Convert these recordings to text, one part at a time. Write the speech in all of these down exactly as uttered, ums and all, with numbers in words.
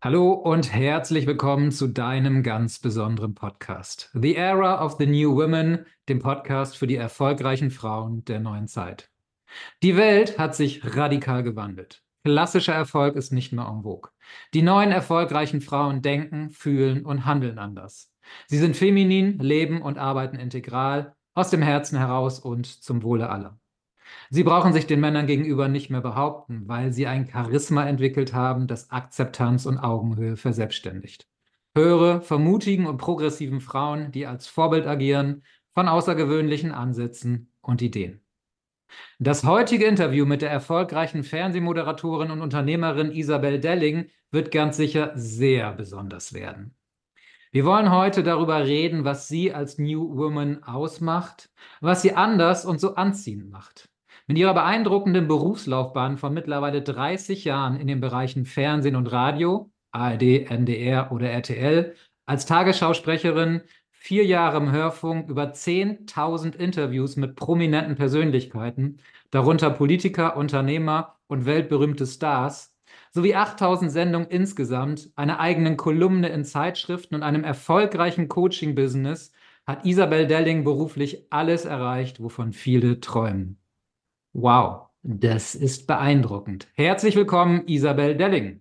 Hallo und herzlich willkommen zu deinem ganz besonderen Podcast. The Era of the New Women, dem Podcast für die erfolgreichen Frauen der neuen Zeit. Die Welt hat sich radikal gewandelt. Klassischer Erfolg ist nicht mehr en vogue. Die neuen erfolgreichen Frauen denken, fühlen und handeln anders. Sie sind feminin, leben und arbeiten integral, aus dem Herzen heraus und zum Wohle aller. Sie brauchen sich den Männern gegenüber nicht mehr behaupten, weil sie ein Charisma entwickelt haben, das Akzeptanz und Augenhöhe verselbstständigt. Höre von mutigen und progressiven Frauen, die als Vorbild agieren, von außergewöhnlichen Ansätzen und Ideen. Das heutige Interview mit der erfolgreichen Fernsehmoderatorin und Unternehmerin Isabel Delling wird ganz sicher sehr besonders werden. Wir wollen heute darüber reden, was sie als New Woman ausmacht, was sie anders und so anziehend macht. Mit ihrer beeindruckenden Berufslaufbahn von mittlerweile dreißig Jahren in den Bereichen Fernsehen und Radio, A R D, N D R oder R T L, als Tagesschausprecherin, vier Jahre im Hörfunk, über zehntausend Interviews mit prominenten Persönlichkeiten, darunter Politiker, Unternehmer und weltberühmte Stars, sowie achttausend Sendungen insgesamt, einer eigenen Kolumne in Zeitschriften und einem erfolgreichen Coaching-Business hat Isabel Delling beruflich alles erreicht, wovon viele träumen. Wow, das ist beeindruckend. Herzlich willkommen, Isabel Delling.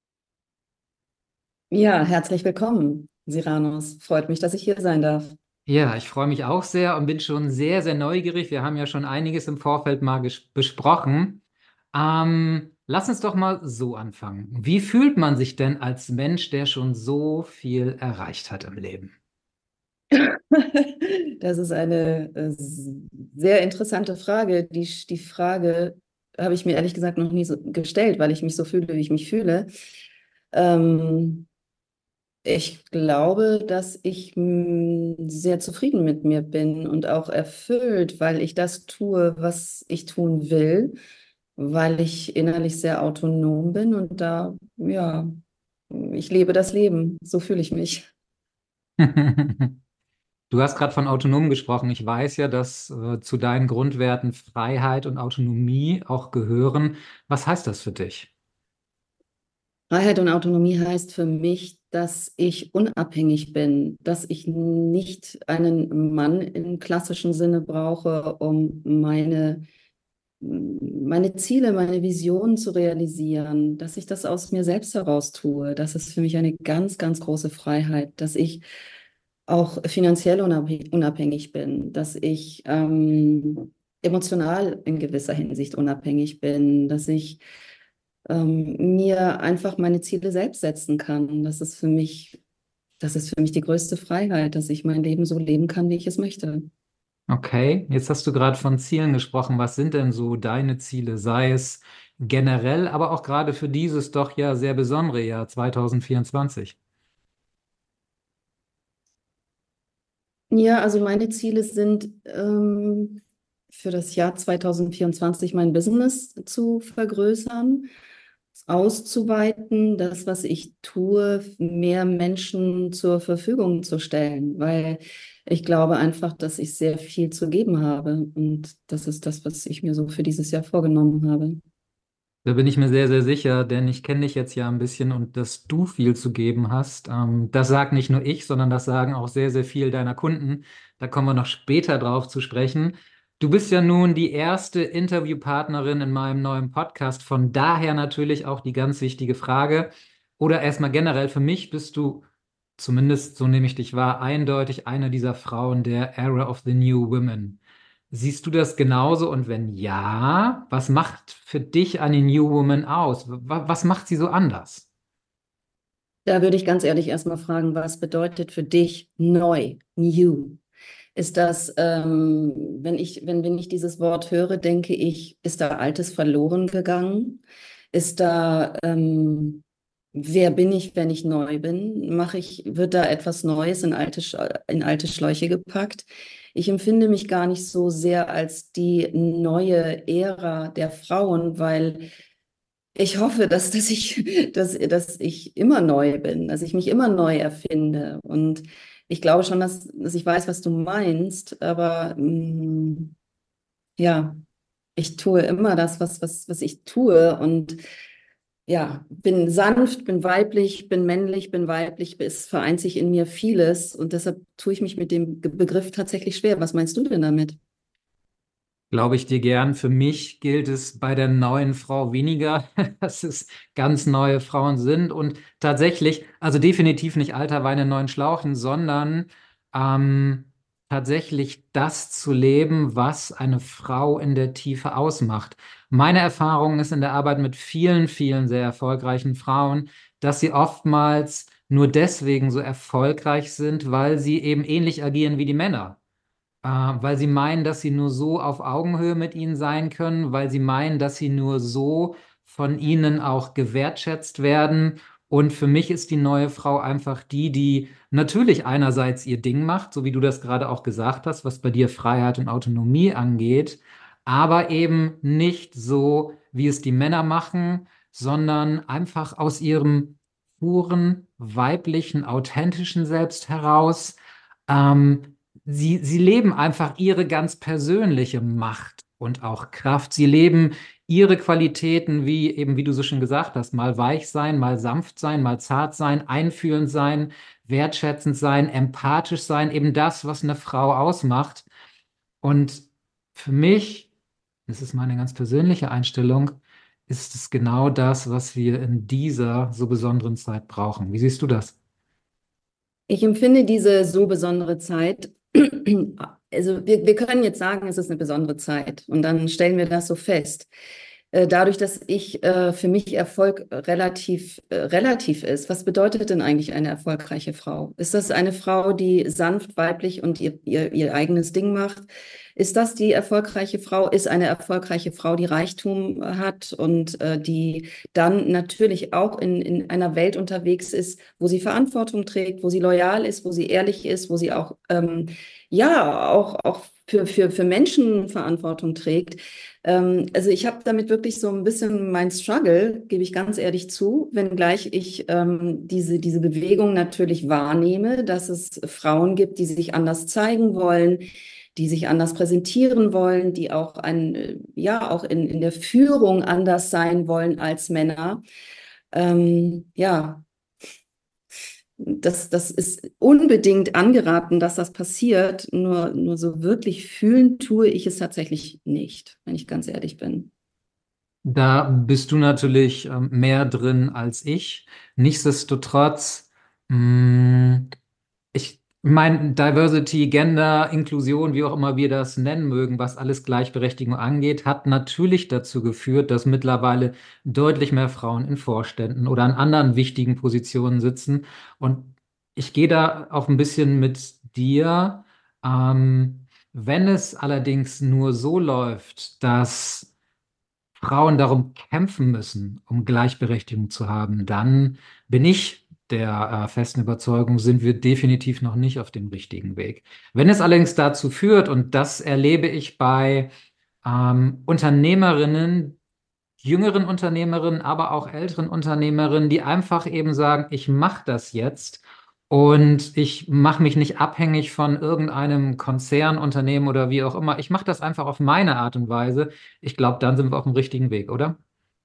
Ja, herzlich willkommen, Siranus. Freut mich, dass ich hier sein darf. Ja, ich freue mich auch sehr und bin schon sehr, sehr neugierig. Wir haben ja schon einiges im Vorfeld mal ges- besprochen. Ähm, lass uns doch mal so anfangen. Wie fühlt man sich denn als Mensch, der schon so viel erreicht hat im Leben? Das ist eine äh, sehr interessante Frage. Die, die Frage habe ich mir ehrlich gesagt noch nie so gestellt, weil ich mich so fühle, wie ich mich fühle. Ähm, Ich glaube, dass ich mm, sehr zufrieden mit mir bin und auch erfüllt, weil ich das tue, was ich tun will, weil ich innerlich sehr autonom bin und da, ja, ich lebe das Leben. So fühle ich mich. Du hast gerade von autonom gesprochen. Ich weiß ja, dass äh, zu deinen Grundwerten Freiheit und Autonomie auch gehören. Was heißt das für dich? Freiheit und Autonomie heißt für mich, dass ich unabhängig bin, dass ich nicht einen Mann im klassischen Sinne brauche, um meine, meine Ziele, meine Visionen zu realisieren, dass ich das aus mir selbst heraus tue. Das ist für mich eine ganz, ganz große Freiheit, dass ich auch finanziell unabhängig, unabhängig bin, dass ich ähm, emotional in gewisser Hinsicht unabhängig bin, dass ich ähm, mir einfach meine Ziele selbst setzen kann. Das ist für mich, das ist für mich die größte Freiheit, dass ich mein Leben so leben kann, wie ich es möchte. Okay, jetzt hast du gerade von Zielen gesprochen. Was sind denn so deine Ziele, sei es generell, aber auch gerade für dieses doch ja sehr besondere Jahr zwanzig vierundzwanzig? Ja, also meine Ziele sind ähm, für das Jahr zwanzig vierundzwanzig mein Business zu vergrößern, auszuweiten, das, was ich tue, mehr Menschen zur Verfügung zu stellen, weil ich glaube einfach, dass ich sehr viel zu geben habe und das ist das, was ich mir so für dieses Jahr vorgenommen habe. Da bin ich mir sehr, sehr sicher, denn ich kenne dich jetzt ja ein bisschen und dass du viel zu geben hast, ähm, das sagt nicht nur ich, sondern das sagen auch sehr, sehr viel deiner Kunden. Da kommen wir noch später drauf zu sprechen. Du bist ja nun die erste Interviewpartnerin in meinem neuen Podcast, von daher natürlich auch die ganz wichtige Frage. Oder erstmal generell, für mich bist du, zumindest so nehme ich dich wahr, eindeutig eine dieser Frauen der Era of the New Women. Siehst du das genauso? Und wenn ja, was macht für dich eine New Woman aus? Wa- Was macht sie so anders? Da würde ich ganz ehrlich erstmal fragen, was bedeutet für dich neu, new? Ist das, ähm, wenn ich, wenn, wenn ich dieses Wort höre, denke ich, ist da Altes verloren gegangen? Ist da, ähm, wer bin ich, wenn ich neu bin? Mache ich, wird da etwas Neues in alte, Sch- in alte Schläuche gepackt? Ich empfinde mich gar nicht so sehr als die neue Ära der Frauen, weil ich hoffe, dass, dass ich, dass, dass ich immer neu bin, dass ich mich immer neu erfinde. Und ich glaube schon, dass, dass ich weiß, was du meinst, aber mh, ja, ich tue immer das, was, was, was ich tue. Und ja, bin sanft, bin weiblich, bin männlich, bin weiblich, es vereint sich in mir vieles und deshalb tue ich mich mit dem Ge- Begriff tatsächlich schwer. Was meinst du denn damit? Glaube ich dir gern. Für mich gilt es bei der neuen Frau weniger, dass es ganz neue Frauen sind und tatsächlich, also definitiv nicht alter Wein in neuen Schlauchen, sondern ähm, tatsächlich das zu leben, was eine Frau in der Tiefe ausmacht. Meine Erfahrung ist in der Arbeit mit vielen, vielen sehr erfolgreichen Frauen, dass sie oftmals nur deswegen so erfolgreich sind, weil sie eben ähnlich agieren wie die Männer. Äh, weil sie meinen, dass sie nur so auf Augenhöhe mit ihnen sein können, weil sie meinen, dass sie nur so von ihnen auch gewertschätzt werden. Und für mich ist die neue Frau einfach die, die natürlich einerseits ihr Ding macht, so wie du das gerade auch gesagt hast, was bei dir Freiheit und Autonomie angeht, aber eben nicht so, wie es die Männer machen, sondern einfach aus ihrem puren, weiblichen, authentischen Selbst heraus. Ähm, Sie, sie leben einfach ihre ganz persönliche Macht und auch Kraft. Sie leben ihre Qualitäten, wie eben, wie du so schon gesagt hast, mal weich sein, mal sanft sein, mal zart sein, einfühlend sein, wertschätzend sein, empathisch sein, eben das, was eine Frau ausmacht. Und für mich, das ist meine ganz persönliche Einstellung, ist es genau das, was wir in dieser so besonderen Zeit brauchen. Wie siehst du das? Ich empfinde diese so besondere Zeit, also wir, wir können jetzt sagen, es ist eine besondere Zeit und dann stellen wir das so fest. Äh, Dadurch, dass ich äh, für mich Erfolg relativ, äh, relativ ist, was bedeutet denn eigentlich eine erfolgreiche Frau? Ist das eine Frau, die sanft, weiblich und ihr, ihr, ihr eigenes Ding macht? Ist das die erfolgreiche Frau? Ist eine erfolgreiche Frau, die Reichtum hat und äh, die dann natürlich auch in, in einer Welt unterwegs ist, wo sie Verantwortung trägt, wo sie loyal ist, wo sie ehrlich ist, wo sie auch, ähm, ja, auch, auch für, für, für Menschen Verantwortung trägt. Ähm, also ich habe damit wirklich so ein bisschen mein Struggle, gebe ich ganz ehrlich zu, wenngleich ich ähm, diese, diese Bewegung natürlich wahrnehme, dass es Frauen gibt, die sich anders zeigen wollen, die sich anders präsentieren wollen, die auch ein, äh, ja, auch in, in der Führung anders sein wollen als Männer. Ähm, ja, das, das ist unbedingt angeraten, dass das passiert. Nur, nur so wirklich fühlen tue ich es tatsächlich nicht, wenn ich ganz ehrlich bin. Da bist du natürlich ähm, mehr drin als ich. Nichtsdestotrotz, mh, ich meine, Diversity, Gender, Inklusion, wie auch immer wir das nennen mögen, was alles Gleichberechtigung angeht, hat natürlich dazu geführt, dass mittlerweile deutlich mehr Frauen in Vorständen oder an anderen wichtigen Positionen sitzen. Und ich gehe da auch ein bisschen mit dir. Ähm, wenn es allerdings nur so läuft, dass Frauen darum kämpfen müssen, um Gleichberechtigung zu haben, dann bin ich der äh, festen Überzeugung, sind wir definitiv noch nicht auf dem richtigen Weg. Wenn es allerdings dazu führt, und das erlebe ich bei ähm, Unternehmerinnen, jüngeren Unternehmerinnen, aber auch älteren Unternehmerinnen, die einfach eben sagen, ich mache das jetzt und ich mache mich nicht abhängig von irgendeinem Konzernunternehmen oder wie auch immer. Ich mache das einfach auf meine Art und Weise. Ich glaube, dann sind wir auf dem richtigen Weg, oder?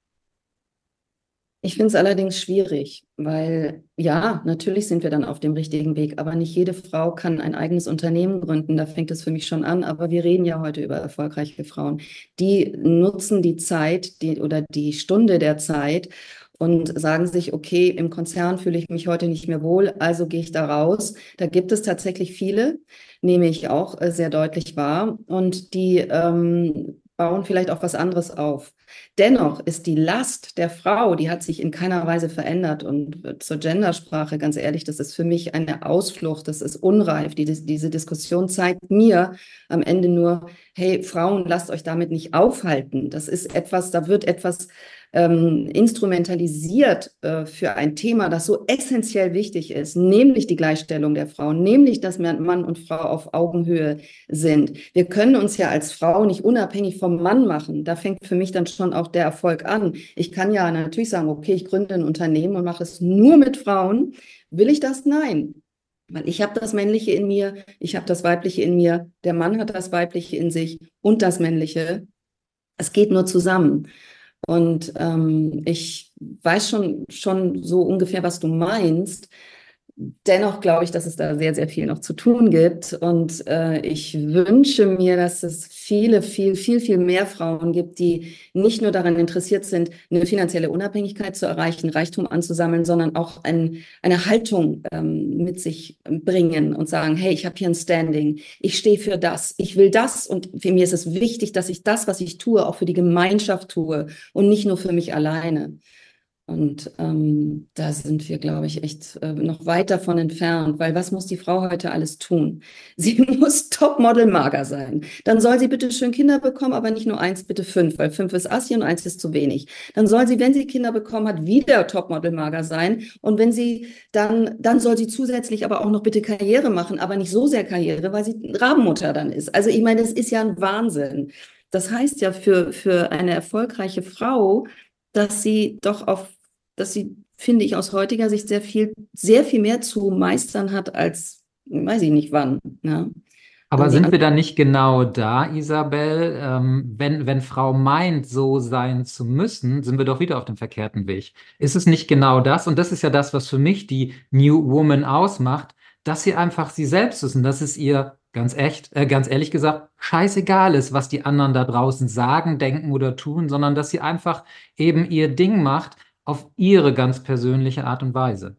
Ich finde es allerdings schwierig, weil ja, natürlich sind wir dann auf dem richtigen Weg, aber nicht jede Frau kann ein eigenes Unternehmen gründen. Da fängt es für mich schon an. Aber wir reden ja heute über erfolgreiche Frauen. Die nutzen die Zeit, die oder die Stunde der Zeit und sagen sich, okay, im Konzern fühle ich mich heute nicht mehr wohl, also gehe ich da raus. Da gibt es tatsächlich viele, nehme ich auch äh, sehr deutlich wahr. Und die ähm, bauen vielleicht auch was anderes auf. Dennoch ist die Last der Frau, die hat sich in keiner Weise verändert. Und zur Gendersprache, ganz ehrlich, das ist für mich eine Ausflucht, das ist unreif. Die, diese Diskussion zeigt mir am Ende nur, hey, Frauen, lasst euch damit nicht aufhalten. Das ist etwas, da wird etwas ähm, instrumentalisiert äh, für ein Thema, das so essentiell wichtig ist, nämlich die Gleichstellung der Frauen, nämlich, dass Mann und Frau auf Augenhöhe sind. Wir können uns ja als Frau nicht unabhängig vom Mann machen. Da fängt für mich dann schon auch der Erfolg an. Ich kann ja natürlich sagen, okay, ich gründe ein Unternehmen und mache es nur mit Frauen. Will ich das? Nein. Weil ich habe das Männliche in mir, ich habe das Weibliche in mir, der Mann hat das Weibliche in sich und das Männliche. Es geht nur zusammen. Und ähm, ich weiß schon, schon so ungefähr, was du meinst. Dennoch glaube ich, dass es da sehr, sehr viel noch zu tun gibt. Und äh, ich wünsche mir, dass es viele, viel, viel, viel mehr Frauen gibt, die nicht nur daran interessiert sind, eine finanzielle Unabhängigkeit zu erreichen, Reichtum anzusammeln, sondern auch ein, eine Haltung ähm, mit sich bringen und sagen, hey, ich habe hier ein Standing, ich stehe für das, ich will das und für mir ist es wichtig, dass ich das, was ich tue, auch für die Gemeinschaft tue und nicht nur für mich alleine. Und ähm, da sind wir, glaube ich, echt äh, noch weit davon entfernt, weil was muss die Frau heute alles tun? Sie muss Topmodel-mager sein. Dann soll sie bitte schön Kinder bekommen, aber nicht nur eins, bitte fünf, weil fünf ist Assi und eins ist zu wenig. Dann soll sie, wenn sie Kinder bekommen hat, wieder Topmodel-mager sein. Und wenn sie dann, dann soll sie zusätzlich aber auch noch bitte Karriere machen, aber nicht so sehr Karriere, weil sie Rabenmutter dann ist. Also ich meine, das ist ja ein Wahnsinn. Das heißt ja für, für eine erfolgreiche Frau, dass sie doch auf, dass sie, finde ich, aus heutiger Sicht sehr viel, sehr viel mehr zu meistern hat als, weiß ich nicht wann. Ne? Aber Also die sind wir andere, da nicht genau da, Isabel? Ähm, wenn, wenn Frau meint, so sein zu müssen, sind wir doch wieder auf dem verkehrten Weg. Ist es nicht genau das? Und das ist ja das, was für mich die New Woman ausmacht, dass sie einfach sie selbst ist und dass es ihr ganz echt, äh, ganz ehrlich gesagt, scheißegal ist, was die anderen da draußen sagen, denken oder tun, sondern dass sie einfach eben ihr Ding macht auf ihre ganz persönliche Art und Weise.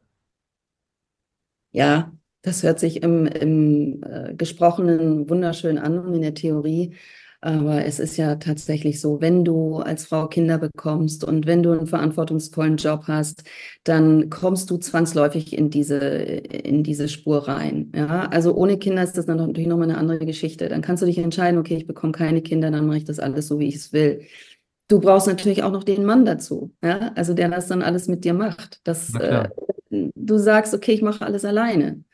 ja, das hört sich im, im äh, Gesprochenen wunderschön an und in der Theorie. Aber es ist ja tatsächlich so, wenn du als Frau Kinder bekommst und wenn du einen verantwortungsvollen Job hast, dann kommst du zwangsläufig in diese, in diese Spur rein. Ja, also ohne Kinder ist das dann natürlich nochmal eine andere Geschichte. Dann kannst du dich entscheiden, okay, ich bekomme keine Kinder, dann mache ich das alles so, wie ich es will. Du brauchst natürlich auch noch den Mann dazu, ja, also der das dann alles mit dir macht. Dass Na äh, klar. du sagst, okay, ich mache alles alleine.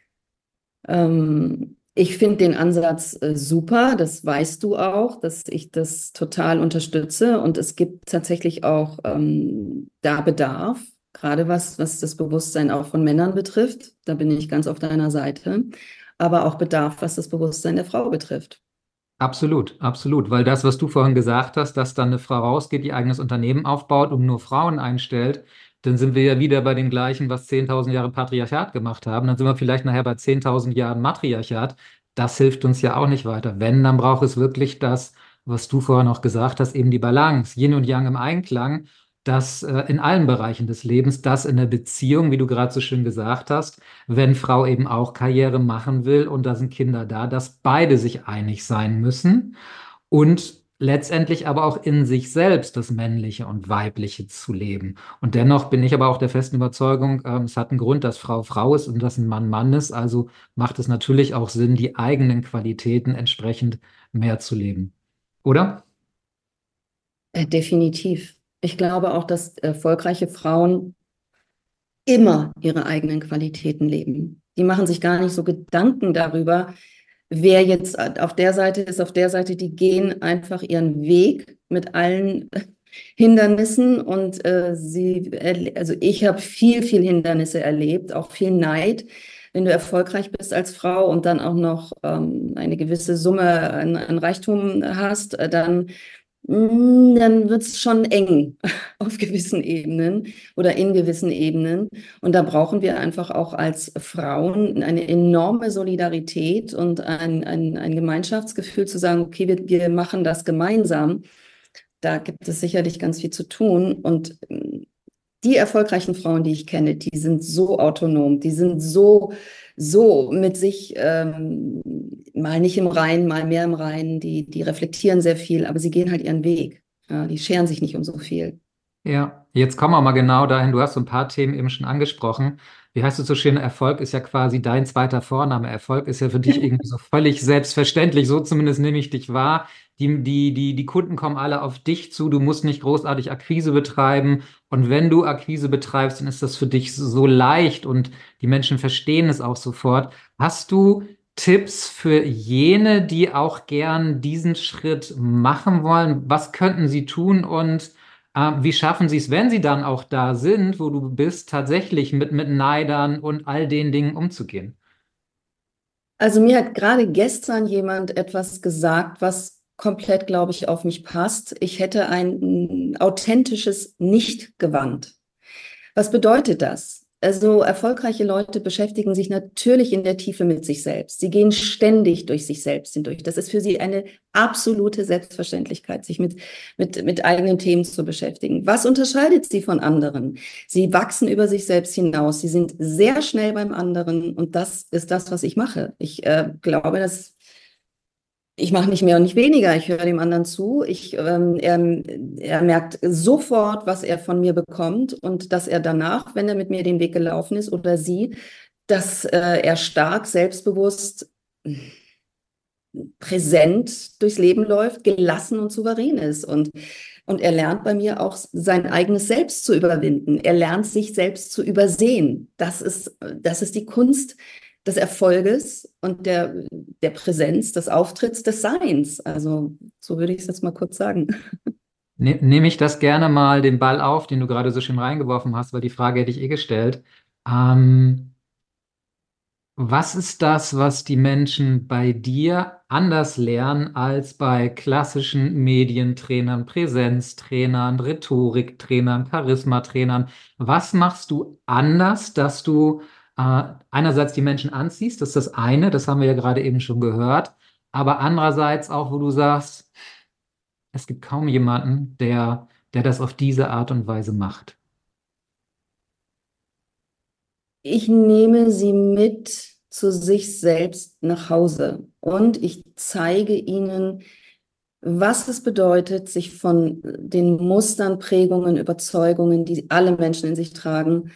Ähm, ich finde den Ansatz äh, super, das weißt du auch, dass ich das total unterstütze und es gibt tatsächlich auch ähm, da Bedarf, gerade was, was das Bewusstsein auch von Männern betrifft. Da bin ich ganz auf deiner Seite, aber auch Bedarf, was das Bewusstsein der Frau betrifft. Absolut, absolut. Weil das, was du vorhin gesagt hast, dass dann eine Frau rausgeht, ihr eigenes Unternehmen aufbaut und nur Frauen einstellt, dann sind wir ja wieder bei dem gleichen, was zehntausend Jahre Patriarchat gemacht haben. Dann sind wir vielleicht nachher bei zehntausend Jahren Matriarchat. Das hilft uns ja auch nicht weiter. Wenn, dann braucht es wirklich das, was du vorhin noch gesagt hast, eben die Balance, Yin und Yang im Einklang, das äh, in allen Bereichen des Lebens, das in der Beziehung, wie du gerade so schön gesagt hast, wenn Frau eben auch Karriere machen will und da sind Kinder da, dass beide sich einig sein müssen und letztendlich aber auch in sich selbst das Männliche und Weibliche zu leben. Und dennoch bin ich aber auch der festen Überzeugung, ähm, es hat einen Grund, dass Frau Frau ist und dass ein Mann Mann ist. Also macht es natürlich auch Sinn, die eigenen Qualitäten entsprechend mehr zu leben. Oder? Äh, definitiv. Ich glaube auch, dass erfolgreiche Frauen immer ihre eigenen Qualitäten leben. Die machen sich gar nicht so Gedanken darüber, wer jetzt auf der Seite ist, auf der Seite, die gehen einfach ihren Weg mit allen Hindernissen und äh, sie, also ich habe viel, viel Hindernisse erlebt, auch viel Neid. Wenn du erfolgreich bist als Frau und dann auch noch ähm, eine gewisse Summe an, an Reichtum hast, äh, dann Mm, dann wird es schon eng auf gewissen Ebenen oder in gewissen Ebenen. Und da brauchen wir einfach auch als Frauen eine enorme Solidarität und ein, ein, ein Gemeinschaftsgefühl zu sagen, okay, wir, wir machen das gemeinsam. Da gibt es sicherlich ganz viel zu tun. Und mm, die erfolgreichen Frauen, die ich kenne, die sind so autonom, die sind so, so mit sich, ähm, mal nicht im Reinen, mal mehr im Reinen, die, die reflektieren sehr viel, aber sie gehen halt ihren Weg. Ja, die scheren sich nicht um so viel. Ja, jetzt kommen wir mal genau dahin. Du hast so ein paar Themen eben schon angesprochen. Wie heißt es so schön? Erfolg ist ja quasi dein zweiter Vorname. Erfolg ist ja für dich irgendwie so völlig selbstverständlich. So zumindest nehme ich dich wahr. Die, die, die, die Kunden kommen alle auf dich zu. Du musst nicht großartig Akquise betreiben. Und wenn du Akquise betreibst, dann ist das für dich so leicht und die Menschen verstehen es auch sofort. Hast du Tipps für jene, die auch gern diesen Schritt machen wollen? Was könnten sie tun und äh, wie schaffen Sie es, wenn Sie dann auch da sind, wo du bist, tatsächlich mit, mit Neidern und all den Dingen umzugehen? Also mir hat gerade gestern jemand etwas gesagt, was komplett, glaube ich, auf mich passt. Ich hätte ein authentisches Nicht-Gewand. Was bedeutet das? Also erfolgreiche Leute beschäftigen sich natürlich in der Tiefe mit sich selbst. Sie gehen ständig durch sich selbst hindurch. Das ist für sie eine absolute Selbstverständlichkeit, sich mit, mit, mit eigenen Themen zu beschäftigen. Was unterscheidet sie von anderen? Sie wachsen über sich selbst hinaus. Sie sind sehr schnell beim anderen und das ist das, was ich mache. Ich äh, glaube, dass ich mache nicht mehr und nicht weniger. Ich höre dem anderen zu. Ich, ähm, er, er merkt sofort, was er von mir bekommt und dass er danach, wenn er mit mir den Weg gelaufen ist oder sie, dass äh, er stark, selbstbewusst, präsent durchs Leben läuft, gelassen und souverän ist. Und, und er lernt bei mir auch sein eigenes Selbst zu überwinden. Er lernt sich selbst zu übersehen. Das ist, das ist die Kunst des Erfolges und der, der Präsenz, des Auftritts, des Seins. Also so würde ich es jetzt mal kurz sagen. Ne, nehme ich das gerne mal den Ball auf, den du gerade so schön reingeworfen hast, weil die Frage hätte ich eh gestellt. Ähm, was ist das, was die Menschen bei dir anders lernen als bei klassischen Medientrainern, Präsenztrainern, Rhetoriktrainern, Charismatrainern? Was machst du anders, dass du äh, einerseits die Menschen anziehst? Das ist das eine, das haben wir ja gerade eben schon gehört. Aber andererseits auch, wo du sagst, es gibt kaum jemanden, der, der das auf diese Art und Weise macht. Ich nehme sie mit zu sich selbst nach Hause und ich zeige ihnen, was es bedeutet, sich von den Mustern, Prägungen, Überzeugungen, die alle Menschen in sich tragen,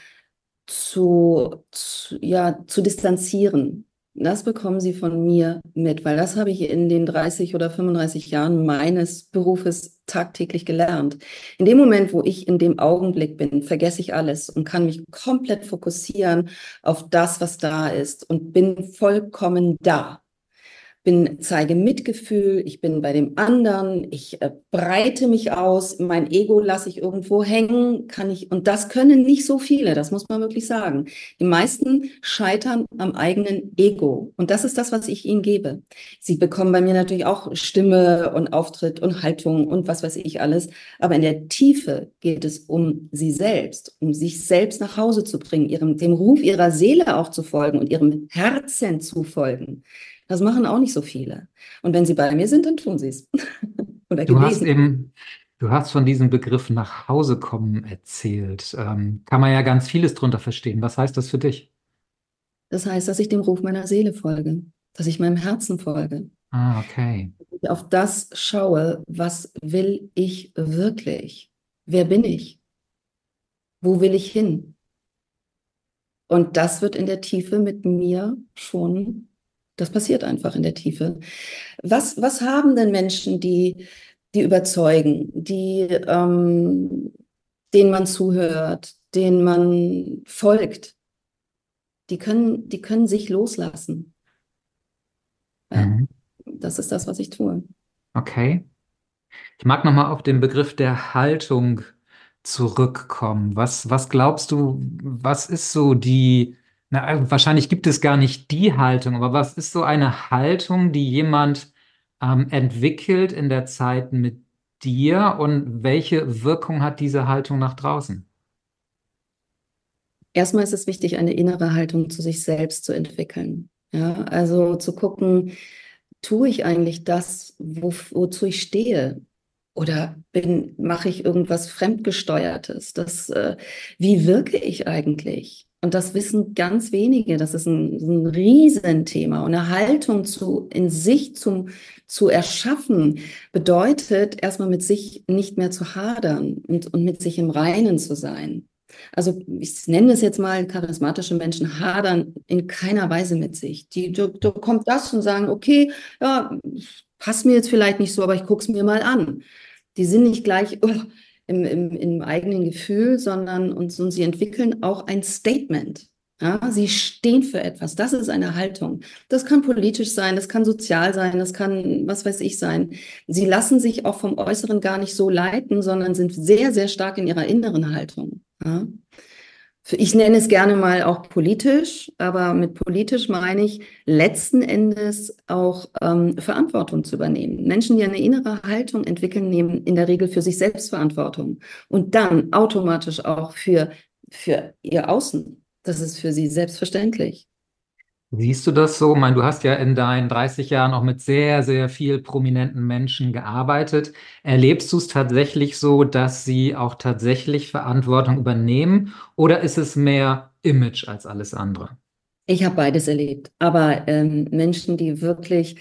zu, zu, ja, zu distanzieren. Das bekommen sie von mir mit, weil das habe ich in den dreißig oder fünfunddreißig Jahren meines Berufes tagtäglich gelernt. In dem Moment, wo ich in dem Augenblick bin, vergesse ich alles und kann mich komplett fokussieren auf das, was da ist und bin vollkommen da. Bin, zeige Mitgefühl, ich bin bei dem anderen, ich äh, breite mich aus, mein Ego lasse ich irgendwo hängen, kann ich, und das können nicht so viele, das muss man wirklich sagen. Die meisten scheitern am eigenen Ego und das ist das, was ich ihnen gebe. Sie bekommen bei mir natürlich auch Stimme und Auftritt und Haltung und was weiß ich alles, aber in der Tiefe geht es um sie selbst, um sich selbst nach Hause zu bringen, ihrem, dem Ruf ihrer Seele auch zu folgen und ihrem Herzen zu folgen. Das machen auch nicht so viele. Und wenn sie bei mir sind, dann tun sie es. Oder Du hast gewesen. eben, du hast von diesem Begriff nach Hause kommen erzählt. Ähm, kann man ja ganz vieles drunter verstehen. Was heißt das für dich? Das heißt, dass ich dem Ruf meiner Seele folge, dass ich meinem Herzen folge. Ah, okay. Ich auf das schaue, was will ich wirklich? Wer bin ich? Wo will ich hin? Und das wird in der Tiefe mit mir schon, das passiert einfach in der Tiefe. Was, was haben denn Menschen, die, die überzeugen, die, ähm, denen man zuhört, denen man folgt? Die können, die können sich loslassen. Ja, Mhm. das ist das, was ich tue. Okay. Ich mag nochmal auf den Begriff der Haltung zurückkommen. Was, was glaubst du, was ist so die, na, wahrscheinlich gibt es gar nicht die Haltung, aber was ist so eine Haltung, die jemand ähm, entwickelt in der Zeit mit dir und welche Wirkung hat diese Haltung nach draußen? Erstmal ist es wichtig, eine innere Haltung zu sich selbst zu entwickeln. Ja, also zu gucken, tue ich eigentlich das, wo, wozu ich stehe? Oder bin, mache ich irgendwas Fremdgesteuertes? Das, äh, wie wirke ich eigentlich? Und das wissen ganz wenige. Das ist ein, ein Riesenthema. Und eine Haltung zu, in sich zum, zu erschaffen, bedeutet erstmal mit sich nicht mehr zu hadern und, und mit sich im Reinen zu sein. Also ich nenne es jetzt mal, charismatische Menschen hadern in keiner Weise mit sich. Die, da, da kommt das und sagen, okay, ja, passt mir jetzt vielleicht nicht so, aber ich gucke es mir mal an. Die sind nicht gleich oh, im, im, im eigenen Gefühl, sondern und, und sie entwickeln auch ein Statement. Ja, sie stehen für etwas. Das ist eine Haltung. Das kann politisch sein, das kann sozial sein, das kann was weiß ich sein. Sie lassen sich auch vom Äußeren gar nicht so leiten, sondern sind sehr, sehr stark in ihrer inneren Haltung. Ja? Ich nenne es gerne mal auch politisch, aber mit politisch meine ich letzten Endes auch ähm, Verantwortung zu übernehmen. Menschen, die eine innere Haltung entwickeln, nehmen in der Regel für sich selbst Verantwortung und dann automatisch auch für, für ihr Außen. Das ist für sie selbstverständlich. Siehst du das so? Ich meine, du hast ja in deinen dreißig Jahren auch mit sehr, sehr viel prominenten Menschen gearbeitet. Erlebst du es tatsächlich so, dass sie auch tatsächlich Verantwortung übernehmen, oder ist es mehr Image als alles andere? Ich habe beides erlebt, aber ähm, Menschen, die wirklich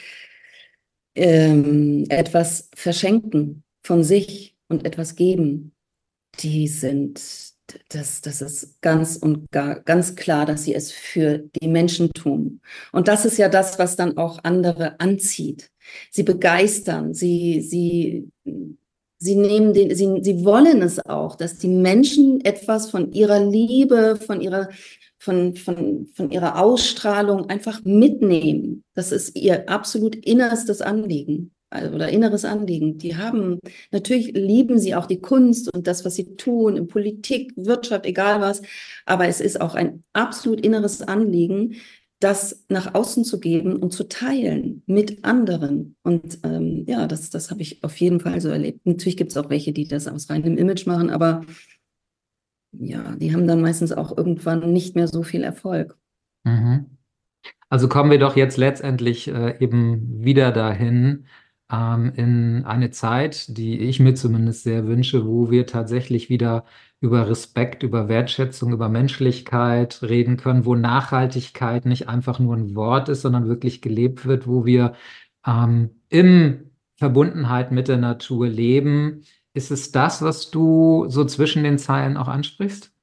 ähm, etwas verschenken von sich und etwas geben, die sind, das, das ist ganz und gar, ganz klar, dass sie es für die Menschen tun. Und das ist ja das, was dann auch andere anzieht. Sie begeistern, sie, sie, sie nehmen den, sie, sie wollen es auch, dass die Menschen etwas von ihrer Liebe, von ihrer, von, von, von ihrer Ausstrahlung einfach mitnehmen. Das ist ihr absolut innerstes Anliegen, also, oder inneres Anliegen. Die haben Natürlich lieben sie auch die Kunst und das, was sie tun, in Politik, Wirtschaft, egal was. Aber es ist auch ein absolut inneres Anliegen, das nach außen zu geben und zu teilen mit anderen. Und ähm, ja, das, das habe ich auf jeden Fall so erlebt. Natürlich gibt es auch welche, die das aus reinem Image machen, aber ja, die haben dann meistens auch irgendwann nicht mehr so viel Erfolg. Mhm. Also kommen wir doch jetzt letztendlich äh, eben wieder dahin, ähm, in eine Zeit, die ich mir zumindest sehr wünsche, wo wir tatsächlich wieder über Respekt, über Wertschätzung, über Menschlichkeit reden können, wo Nachhaltigkeit nicht einfach nur ein Wort ist, sondern wirklich gelebt wird, wo wir ähm, in Verbundenheit mit der Natur leben. Ist es das, was du so zwischen den Zeilen auch ansprichst?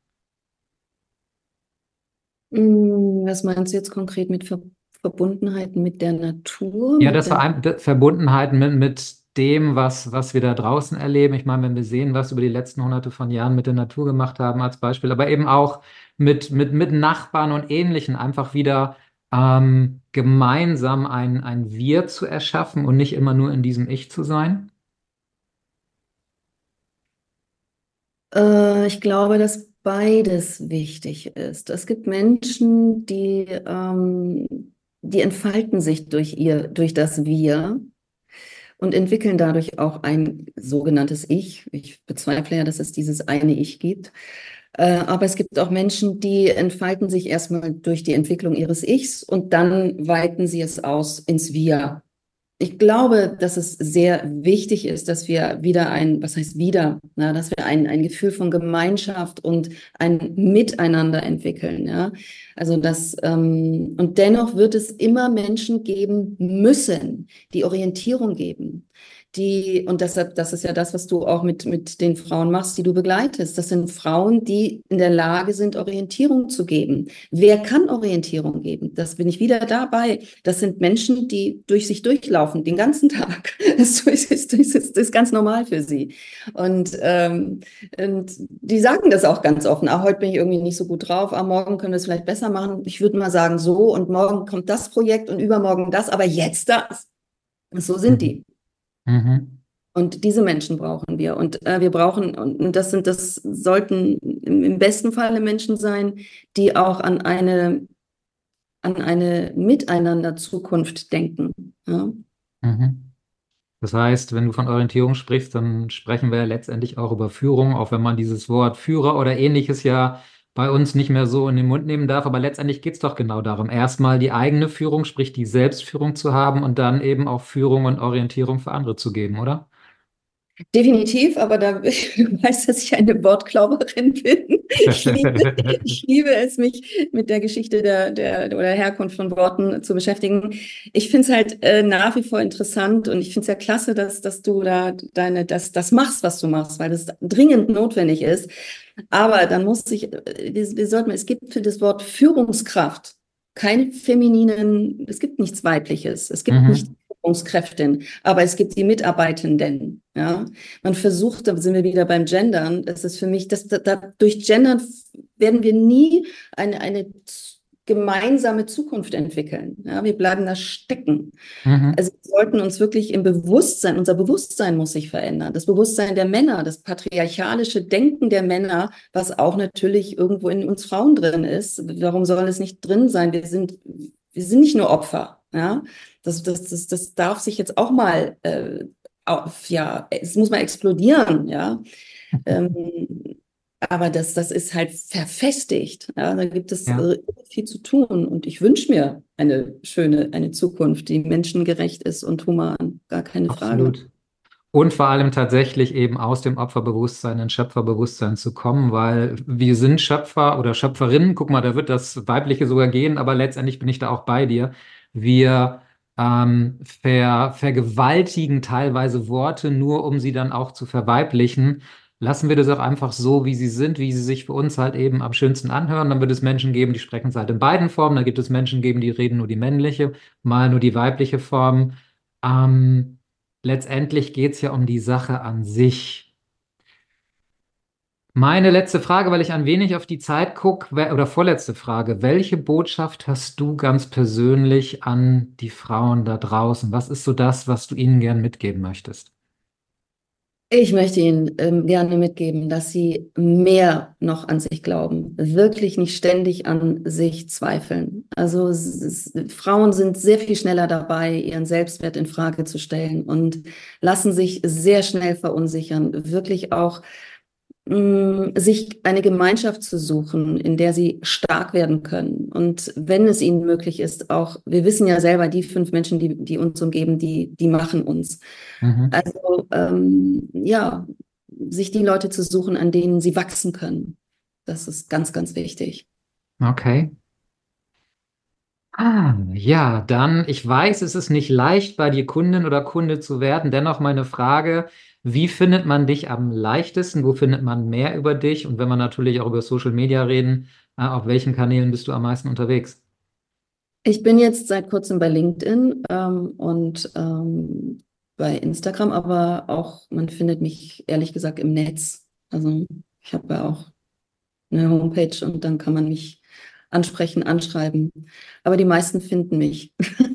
Hm, was meinst du jetzt konkret mit Ver Verbundenheit mit der Natur, Ja, mit das der Verein Verbundenheit mit, mit dem, was, was wir da draußen erleben. Ich meine, wenn wir sehen, was über die letzten hunderte von Jahren mit der Natur gemacht haben als Beispiel, aber eben auch mit, mit, mit Nachbarn und Ähnlichen, einfach wieder ähm, gemeinsam ein, ein Wir zu erschaffen und nicht immer nur in diesem Ich zu sein. Äh, ich glaube, dass beides wichtig ist. Es gibt Menschen, die, ähm, die entfalten sich durch ihr, durch das Wir und entwickeln dadurch auch ein sogenanntes Ich. Ich bezweifle ja, dass es dieses eine Ich gibt. Äh, aber es gibt auch Menschen, die entfalten sich erstmal durch die Entwicklung ihres Ichs und dann weiten sie es aus ins Wir. Ich glaube, dass es sehr wichtig ist, dass wir wieder ein, was heißt wieder, na, dass wir ein, ein Gefühl von Gemeinschaft und ein Miteinander entwickeln, ja. Also das, ähm, und dennoch wird es immer Menschen geben müssen, die Orientierung geben. Die, und deshalb, das ist ja das, was du auch mit, mit den Frauen machst, die du begleitest. Das sind Frauen, die in der Lage sind, Orientierung zu geben. Wer kann Orientierung geben? Das bin ich wieder dabei. Das sind Menschen, die durch sich durchlaufen, den ganzen Tag. Das ist, das ist, das ist ganz normal für sie. Und, ähm, und die sagen das auch ganz offen. Ah, heute bin ich irgendwie nicht so gut drauf. Ah, morgen können wir es vielleicht besser machen. Ich würde mal sagen so. Und morgen kommt das Projekt und übermorgen das. Aber jetzt das. Und so sind Mhm. die. Mhm. Und diese Menschen brauchen wir. Und äh, wir brauchen, und das sind, das sollten im, im besten Falle Menschen sein, die auch an eine, an eine Miteinander-Zukunft denken. Ja? Mhm. Das heißt, wenn du von Orientierung sprichst, dann sprechen wir ja letztendlich auch über Führung, auch wenn man dieses Wort Führer oder ähnliches ja bei uns nicht mehr so in den Mund nehmen darf. Aber letztendlich geht es doch genau darum, erstmal die eigene Führung, sprich die Selbstführung zu haben und dann eben auch Führung und Orientierung für andere zu geben, oder? Definitiv, aber da, du weißt, dass ich eine Wortklauberin bin. Ich liebe, ich liebe es, mich mit der Geschichte der, der, oder Herkunft von Worten zu beschäftigen. Ich finde es halt äh, nach wie vor interessant und ich finde es ja klasse, dass, dass du da deine, das, das machst, was du machst, weil das dringend notwendig ist. Aber dann muss ich, äh, wir, wir sollten, es gibt für das Wort Führungskraft keine femininen, es gibt nichts Weibliches, es gibt nicht Mhm. Führungskräftin, aber es gibt die Mitarbeitenden. Ja, man versucht, da sind wir wieder beim Gendern. Das ist für mich, das, da, da, durch Gendern werden wir nie eine, eine gemeinsame Zukunft entwickeln. Ja, wir bleiben da stecken. Mhm. Also wir sollten uns wirklich im Bewusstsein, unser Bewusstsein muss sich verändern. Das Bewusstsein der Männer, das patriarchalische Denken der Männer, was auch natürlich irgendwo in uns Frauen drin ist. Warum soll es nicht drin sein? Wir sind, wir sind nicht nur Opfer. Ja, das, das, das, das darf sich jetzt auch mal, äh, auf, ja, es muss mal explodieren. Ja. Ähm, aber das, das ist halt verfestigt. Ja, da gibt es Ja, äh, viel zu tun. Und ich wünsche mir eine schöne, eine Zukunft, die menschengerecht ist und human. Gar keine Frage. absolut. Und vor allem tatsächlich eben aus dem Opferbewusstsein in Schöpferbewusstsein zu kommen, weil wir sind Schöpfer oder Schöpferinnen. Guck mal, da wird das Weibliche sogar gehen, aber letztendlich bin ich da auch bei dir. Wir ähm, ver vergewaltigen teilweise Worte, nur um sie dann auch zu verweiblichen. Lassen wir das auch einfach so, wie sie sind, wie sie sich für uns halt eben am schönsten anhören. Dann wird es Menschen geben, die sprechen es halt in beiden Formen. Dann gibt es Menschen geben, die reden nur die männliche, mal nur die weibliche Form. Ähm, Letztendlich geht es ja um die Sache an sich. Meine letzte Frage, weil ich ein wenig auf die Zeit gucke, oder vorletzte Frage. Welche Botschaft hast du ganz persönlich an die Frauen da draußen? Was ist so das, was du ihnen gern mitgeben möchtest? Ich möchte Ihnen ähm, gerne mitgeben, dass Sie mehr noch an sich glauben, wirklich nicht ständig an sich zweifeln. Also es, es, Frauen sind sehr viel schneller dabei, ihren Selbstwert in Frage zu stellen und lassen sich sehr schnell verunsichern, wirklich auch mh, sich eine Gemeinschaft zu suchen, in der sie stark werden können. Und wenn es ihnen möglich ist, auch, wir wissen ja selber, die fünf Menschen, die, die uns umgeben, die, die machen uns. Mhm. Also ähm, ja, sich die Leute zu suchen, an denen sie wachsen können. Das ist ganz, ganz wichtig. Okay. Ah, ja, dann, ich weiß, es ist nicht leicht, bei dir Kundin oder Kunde zu werden. Dennoch meine Frage, wie findet man dich am leichtesten? Wo findet man mehr über dich? Und wenn wir natürlich auch über Social Media reden, äh, auf welchen Kanälen bist du am meisten unterwegs? Ich bin jetzt seit kurzem bei LinkedIn ähm, und ähm, bei Instagram, aber auch, man findet mich ehrlich gesagt im Netz. Also ich habe ja auch eine Homepage und dann kann man mich ansprechen, anschreiben. Aber die meisten finden mich.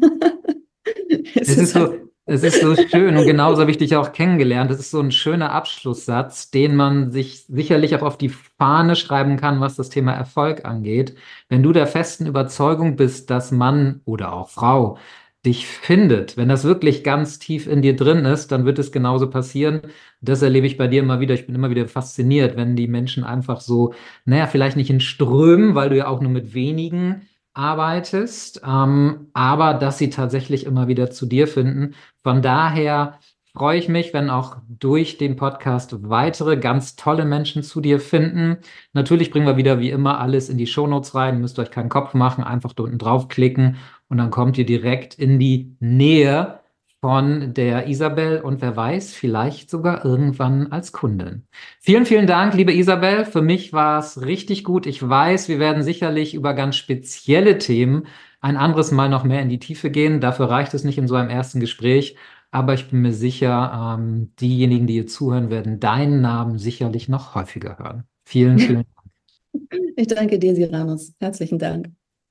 Es Es ist ist halt. so, es ist so schön und genauso habe ich dich auch kennengelernt. Das ist so ein schöner Abschlusssatz, den man sich sicherlich auch auf die Fahne schreiben kann, was das Thema Erfolg angeht. Wenn du der festen Überzeugung bist, dass Mann oder auch Frau dich findet, wenn das wirklich ganz tief in dir drin ist, dann wird es genauso passieren. Das erlebe ich bei dir immer wieder. Ich bin immer wieder fasziniert, wenn die Menschen einfach so, naja, vielleicht nicht in Strömen, weil du ja auch nur mit wenigen arbeitest, ähm, aber dass sie tatsächlich immer wieder zu dir finden. Von daher freue ich mich, wenn auch durch den Podcast weitere ganz tolle Menschen zu dir finden. Natürlich bringen wir wieder wie immer alles in die Shownotes rein. Ihr müsst euch keinen Kopf machen, einfach da unten draufklicken und dann kommt ihr direkt in die Nähe von der Isabel und wer weiß, vielleicht sogar irgendwann als Kundin. Vielen, vielen Dank, liebe Isabel. Für mich war es richtig gut. Ich weiß, wir werden sicherlich über ganz spezielle Themen ein anderes Mal noch mehr in die Tiefe gehen. Dafür reicht es nicht in so einem ersten Gespräch. Aber ich bin mir sicher, ähm, diejenigen, die hier zuhören, werden deinen Namen sicherlich noch häufiger hören. Vielen, vielen Ich danke dir, Siranos. Herzlichen Dank.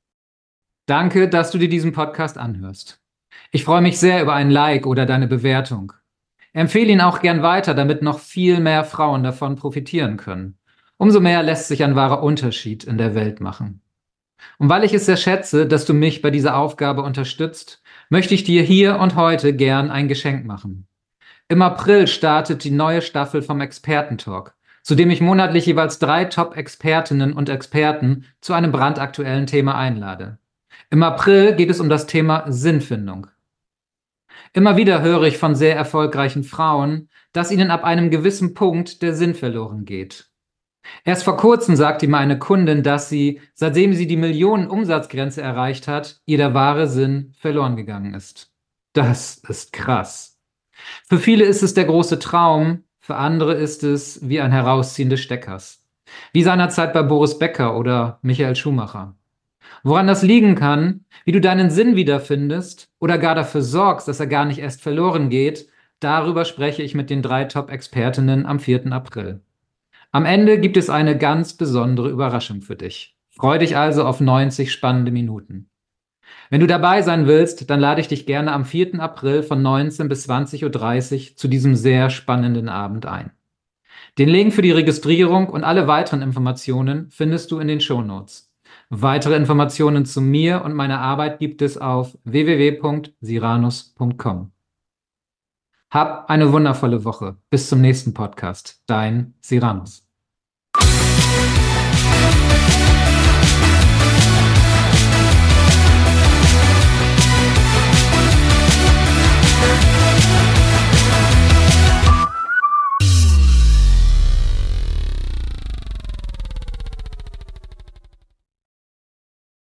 Danke, dass du dir diesen Podcast anhörst. Ich freue mich sehr über ein Like oder deine Bewertung. Empfehle ihn auch gern weiter, damit noch viel mehr Frauen davon profitieren können. Umso mehr lässt sich ein wahrer Unterschied in der Welt machen. Und weil ich es sehr schätze, dass du mich bei dieser Aufgabe unterstützt, möchte ich dir hier und heute gern ein Geschenk machen. Im April startet die neue Staffel vom Expertentalk, zu dem ich monatlich jeweils drei Top-Expertinnen und Experten zu einem brandaktuellen Thema einlade. Im April geht es um das Thema Sinnfindung. Immer wieder höre ich von sehr erfolgreichen Frauen, dass ihnen ab einem gewissen Punkt der Sinn verloren geht. Erst vor kurzem sagte mir eine Kundin, dass sie, seitdem sie die Millionen-Umsatzgrenze erreicht hat, ihr der wahre Sinn verloren gegangen ist. Das ist krass. Für viele ist es der große Traum, für andere ist es wie ein Herausziehen des Steckers. Wie seinerzeit bei Boris Becker oder Michael Schumacher. Woran das liegen kann, wie du deinen Sinn wiederfindest oder gar dafür sorgst, dass er gar nicht erst verloren geht, darüber spreche ich mit den drei Top-Expertinnen am vierten April. Am Ende gibt es eine ganz besondere Überraschung für dich. Freu dich also auf neunzig spannende Minuten. Wenn du dabei sein willst, dann lade ich dich gerne am vierten April von neunzehn bis zwanzig Uhr dreißig zu diesem sehr spannenden Abend ein. Den Link für die Registrierung und alle weiteren Informationen findest du in den Shownotes. Weitere Informationen zu mir und meiner Arbeit gibt es auf w w w punkt siranus punkt com. Hab eine wundervolle Woche. Bis zum nächsten Podcast. Dein Siranus.